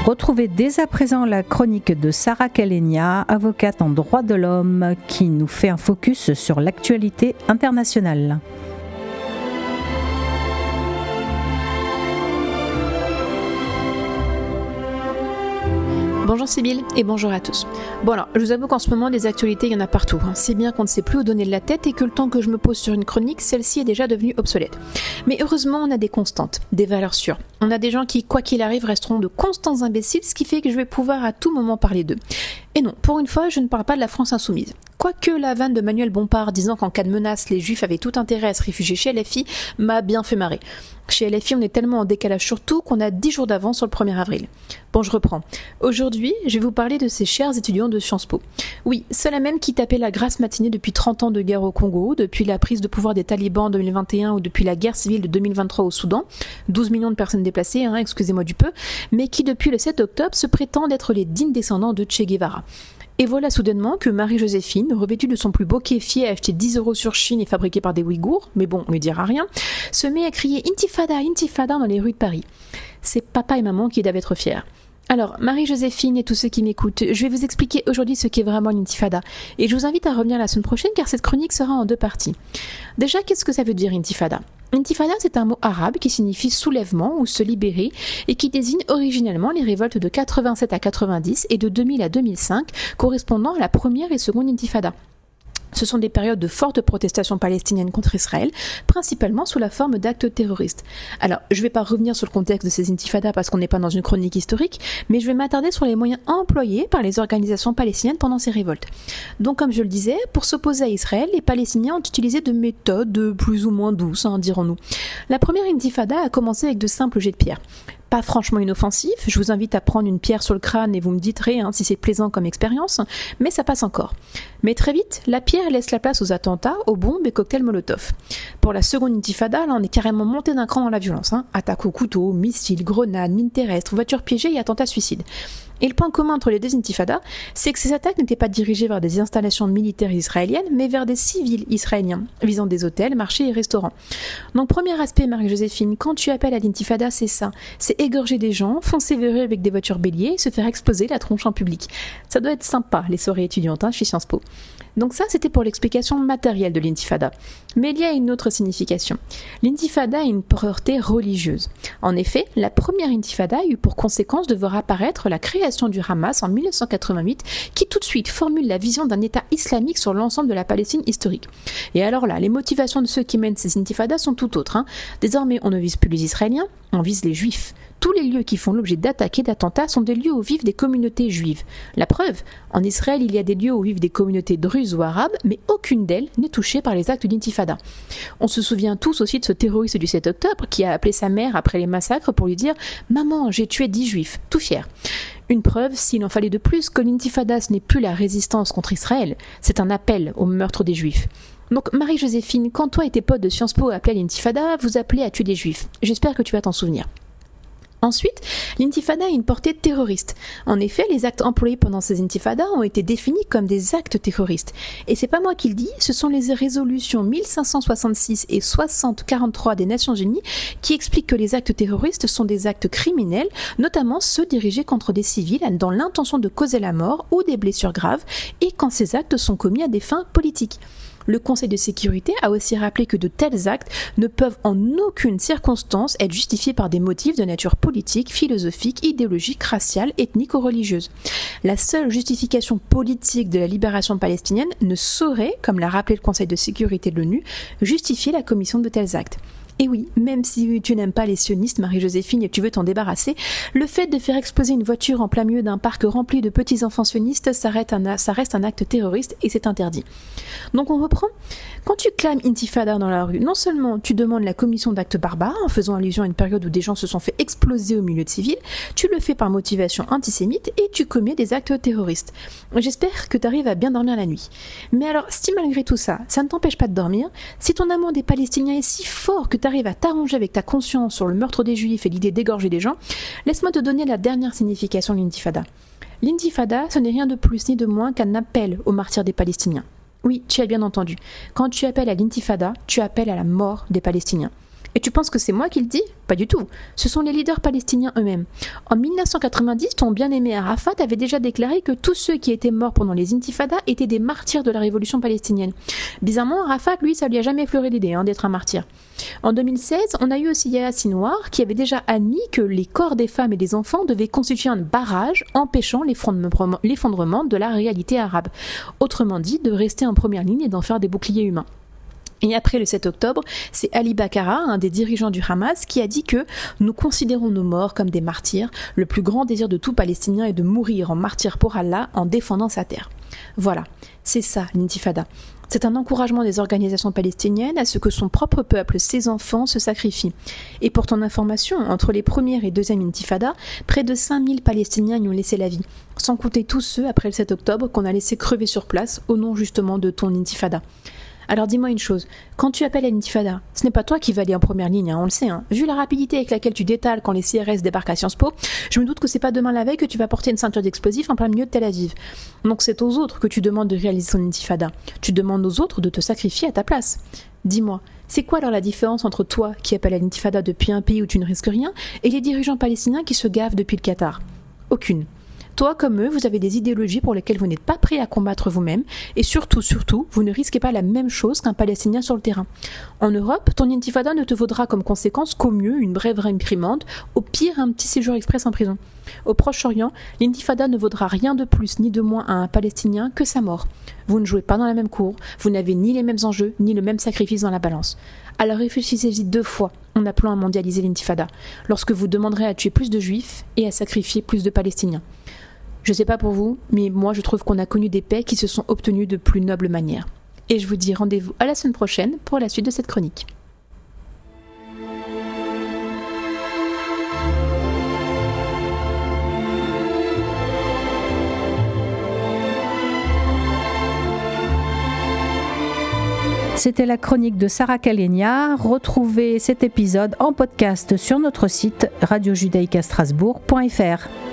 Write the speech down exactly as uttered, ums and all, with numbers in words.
Retrouvez dès à présent la chronique de Sarah Kalenia, avocate en droit de l'homme, qui nous fait un focus sur l'actualité internationale. Bonjour Sybille et bonjour à tous. Bon alors, je vous avoue qu'en ce moment, des actualités, il y en a partout. C'est bien qu'on ne sait plus où donner de la tête et que le temps que je me pose sur une chronique, celle-ci est déjà devenue obsolète. Mais heureusement, on a des constantes, des valeurs sûres. On a des gens qui, quoi qu'il arrive, resteront de constants imbéciles, ce qui fait que je vais pouvoir à tout moment parler d'eux. Et non, pour une fois, je ne parle pas de la France insoumise. Quoique la vanne de Manuel Bompard disant qu'en cas de menace, les Juifs avaient tout intérêt à se réfugier chez L F I m'a bien fait marrer. Chez L F I, on est tellement en décalage sur tout qu'on a dix jours d'avance sur le premier avril. Bon, je reprends. Aujourd'hui, je vais vous parler de ces chers étudiants de Sciences Po. Oui, ceux-là même qui tapaient la grasse matinée depuis trente ans de guerre au Congo, depuis la prise de pouvoir des talibans en deux mille vingt et un ou depuis la guerre civile de deux mille vingt-trois au Soudan, douze millions de personnes déplacées, hein, excusez-moi du peu, mais qui depuis le sept octobre se prétendent être les dignes descendants de Che Guevara. Et voilà soudainement que Marie-Joséphine, revêtue de son plus beau kéfier acheté dix euros sur Chine et fabriqué par des Ouïghours, mais bon, on lui dira rien, se met à crier « Intifada, Intifada » dans les rues de Paris. C'est papa et maman qui doivent être fiers. Alors, Marie-Joséphine et tous ceux qui m'écoutent, je vais vous expliquer aujourd'hui ce qu'est vraiment l'intifada. Et je vous invite à revenir la semaine prochaine car cette chronique sera en deux parties. Déjà, qu'est-ce que ça veut dire intifada ? Intifada, c'est un mot arabe qui signifie soulèvement ou se libérer et qui désigne originellement les révoltes de quatre-vingt-sept à quatre-vingt-dix et de deux mille à deux mille cinq, correspondant à la première et seconde intifada. Ce sont des périodes de fortes protestations palestiniennes contre Israël, principalement sous la forme d'actes terroristes. Alors, je ne vais pas revenir sur le contexte de ces intifadas parce qu'on n'est pas dans une chronique historique, mais je vais m'attarder sur les moyens employés par les organisations palestiniennes pendant ces révoltes. Donc, comme je le disais, pour s'opposer à Israël, les Palestiniens ont utilisé de méthodes plus ou moins douces, hein, dirons-nous. La première intifada a commencé avec de simples jets de pierre. Pas franchement inoffensif, je vous invite à prendre une pierre sur le crâne et vous me direz hein, si c'est plaisant comme expérience, mais ça passe encore. Mais très vite, la pierre laisse la place aux attentats, aux bombes et cocktails Molotov. Pour la seconde intifada, là on est carrément monté d'un cran dans la violence. Hein. Attaques au couteau, missiles, grenades, mines terrestres, voitures piégées et attentats suicides. Et le point commun entre les deux intifadas, c'est que ces attaques n'étaient pas dirigées vers des installations militaires israéliennes, mais vers des civils israéliens, visant des hôtels, marchés et restaurants. Donc premier aspect, Marie-Joséphine, quand tu appelles à l'intifada, c'est ça. C'est égorger des gens, foncer vers eux avec des voitures béliers et se faire exploser la tronche en public. Ça doit être sympa, les soirées étudiantes hein, chez Sciences Po. Donc ça, c'était pour l'explication matérielle de l'intifada. Mais il y a une autre signification. L'intifada a une portée religieuse. En effet, la première intifada a eu pour conséquence de voir apparaître la création du Hamas en mille neuf cent quatre-vingt-huit, qui tout de suite formule la vision d'un État islamique sur l'ensemble de la Palestine historique. Et alors là, les motivations de ceux qui mènent ces intifadas sont tout autres. Hein. Désormais, on ne vise plus les Israéliens, on vise les Juifs. Tous les lieux qui font l'objet d'attaques et d'attentats sont des lieux où vivent des communautés juives. La preuve, en Israël, il y a des lieux où vivent des communautés druzes ou arabes, mais aucune d'elles n'est touchée par les actes d'intifada. On se souvient tous aussi de ce terroriste du sept octobre qui a appelé sa mère après les massacres pour lui dire « Maman, j'ai tué dix juifs », tout fier. Une preuve, s'il en fallait de plus, que l'intifada ce n'est plus la résistance contre Israël, c'est un appel au meurtre des juifs. Donc Marie-Joséphine, quand toi et tes potes de Sciences Po appelaient à l'intifada, vous appelez à tuer des juifs. J'espère que tu vas t'en souvenir. Ensuite, l'intifada a une portée terroriste. En effet, les actes employés pendant ces intifadas ont été définis comme des actes terroristes. Et c'est pas moi qui le dis, ce sont les résolutions mille cinq cent soixante-six et soixante quarante-trois des Nations Unies qui expliquent que les actes terroristes sont des actes criminels, notamment ceux dirigés contre des civils dans l'intention de causer la mort ou des blessures graves, et quand ces actes sont commis à des fins politiques. Le Conseil de sécurité a aussi rappelé que de tels actes ne peuvent en aucune circonstance être justifiés par des motifs de nature politique, philosophique, idéologique, raciale, ethnique ou religieuse. La seule justification politique de la libération palestinienne ne saurait, comme l'a rappelé le Conseil de sécurité de l'ONU, justifier la commission de tels actes. Et oui, même si tu n'aimes pas les sionistes, Marie-Joséphine, et tu veux t'en débarrasser, le fait de faire exploser une voiture en plein milieu d'un parc rempli de petits enfants sionistes, ça reste un, ça reste un acte terroriste et c'est interdit. Donc on reprend. Quand tu clames intifada dans la rue, non seulement tu demandes la commission d'actes barbares en faisant allusion à une période où des gens se sont fait exploser au milieu de civils, tu le fais par motivation antisémite et tu commets des actes terroristes. J'espère que tu arrives à bien dormir la nuit. Mais alors, si malgré tout ça, ça ne t'empêche pas de dormir, si ton amour des Palestiniens est si fort que tu arrives à t'arranger avec ta conscience sur le meurtre des Juifs et l'idée d'égorger des gens, laisse-moi te donner la dernière signification de l'intifada. L'intifada, ce n'est rien de plus ni de moins qu'un appel aux martyrs des Palestiniens. Oui, tu as bien entendu. Quand tu appelles à l'intifada, tu appelles à la mort des Palestiniens. Et tu penses que c'est moi qui le dis ? Pas du tout. Ce sont les leaders palestiniens eux-mêmes. En dix-neuf cent quatre-vingt-dix, ton bien-aimé Arafat avait déjà déclaré que tous ceux qui étaient morts pendant les intifadas étaient des martyrs de la révolution palestinienne. Bizarrement, Arafat, lui, ça lui a jamais effleuré l'idée hein, d'être un martyr. En deux mille seize, on a eu aussi Yahya Sinwar qui avait déjà admis que les corps des femmes et des enfants devaient constituer un barrage empêchant l'effondrement de la réalité arabe. Autrement dit, de rester en première ligne et d'en faire des boucliers humains. Et après le sept octobre, c'est Ali Bakara, un des dirigeants du Hamas, qui a dit que « Nous considérons nos morts comme des martyrs. Le plus grand désir de tout Palestinien est de mourir en martyr pour Allah en défendant sa terre. » Voilà, c'est ça l'intifada. C'est un encouragement des organisations palestiniennes à ce que son propre peuple, ses enfants, se sacrifient. Et pour ton information, entre les premières et deuxièmes intifadas, près de cinq mille Palestiniens y ont laissé la vie, sans compter tous ceux après le sept octobre qu'on a laissé crever sur place au nom justement de ton intifada. Alors dis-moi une chose, quand tu appelles à l'intifada, ce n'est pas toi qui vas aller en première ligne, hein, on le sait. Hein. Vu la rapidité avec laquelle tu détales quand les C R S débarquent à Sciences Po, je me doute que c'est pas demain la veille que tu vas porter une ceinture d'explosifs en plein milieu de Tel Aviv. Donc c'est aux autres que tu demandes de réaliser ton intifada. Tu demandes aux autres de te sacrifier à ta place. Dis-moi, c'est quoi alors la différence entre toi qui appelle à l'intifada depuis un pays où tu ne risques rien et les dirigeants palestiniens qui se gavent depuis le Qatar ? Aucune. Toi, comme eux, vous avez des idéologies pour lesquelles vous n'êtes pas prêt à combattre vous-même et surtout, surtout, vous ne risquez pas la même chose qu'un Palestinien sur le terrain. En Europe, ton intifada ne te vaudra comme conséquence qu'au mieux une brève réprimande, au pire un petit séjour express en prison. Au Proche-Orient, l'intifada ne vaudra rien de plus ni de moins à un Palestinien que sa mort. Vous ne jouez pas dans la même cour, vous n'avez ni les mêmes enjeux, ni le même sacrifice dans la balance. Alors réfléchissez-y deux fois en appelant à mondialiser l'intifada, lorsque vous demanderez à tuer plus de juifs et à sacrifier plus de Palestiniens. Je sais pas pour vous, mais moi je trouve qu'on a connu des paix qui se sont obtenues de plus nobles manières. Et je vous dis rendez-vous à la semaine prochaine pour la suite de cette chronique. C'était la chronique de Sarah Kalenia. Retrouvez cet épisode en podcast sur notre site radio judaïka strasbourg point f r.